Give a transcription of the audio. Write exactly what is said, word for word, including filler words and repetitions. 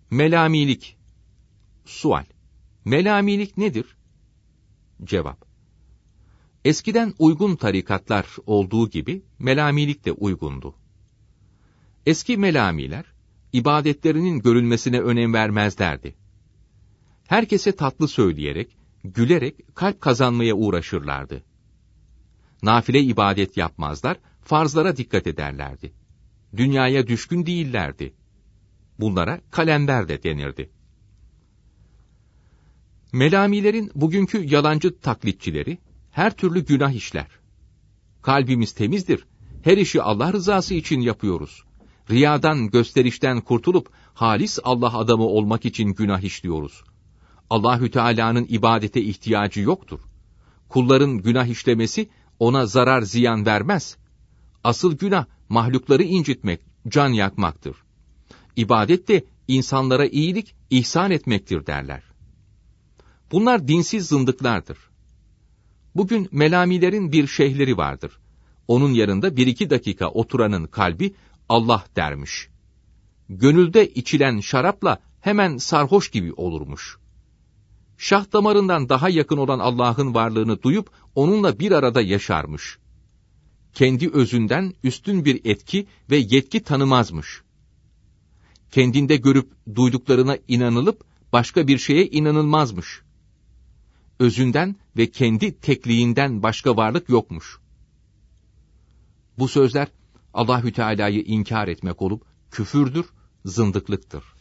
Melamilik. Sual: Melamilik nedir? Cevap: Eskiden uygun tarikatlar olduğu gibi melamilik de uygundu. Eski melamiler, ibadetlerinin görülmesine önem vermezlerdi. Herkese tatlı söyleyerek, gülerek kalp kazanmaya uğraşırlardı. Nafile ibadet yapmazlar, farzlara dikkat ederlerdi. Dünyaya düşkün değillerdi. Bunlara kalember de denirdi. Melamilerin bugünkü yalancı taklitçileri her türlü günah işler. Kalbimiz temizdir, her işi Allah rızası için yapıyoruz. Riyadan, gösterişten kurtulup halis Allah adamı olmak için günah işliyoruz. Allahü Teala'nın ibadete ihtiyacı yoktur. Kulların günah işlemesi ona zarar ziyan vermez. Asıl günah mahlukları incitmek, can yakmaktır. İbadet de insanlara iyilik, ihsan etmektir derler. Bunlar dinsiz zındıklardır. Bugün melamilerin bir şeyhleri vardır. Onun yanında bir iki dakika oturanın kalbi Allah dermiş. Gönülde içilen şarapla hemen sarhoş gibi olurmuş. Şah damarından daha yakın olan Allah'ın varlığını duyup onunla bir arada yaşarmış. Kendi özünden üstün bir etki ve yetki tanımazmış. Kendinde görüp duyduklarına inanılıp başka bir şeye inanılmazmış. Özünden ve kendi tekliğinden başka varlık yokmuş. Bu sözler Allahü Teala'yı inkar etmek olup küfürdür, zındıklıktır.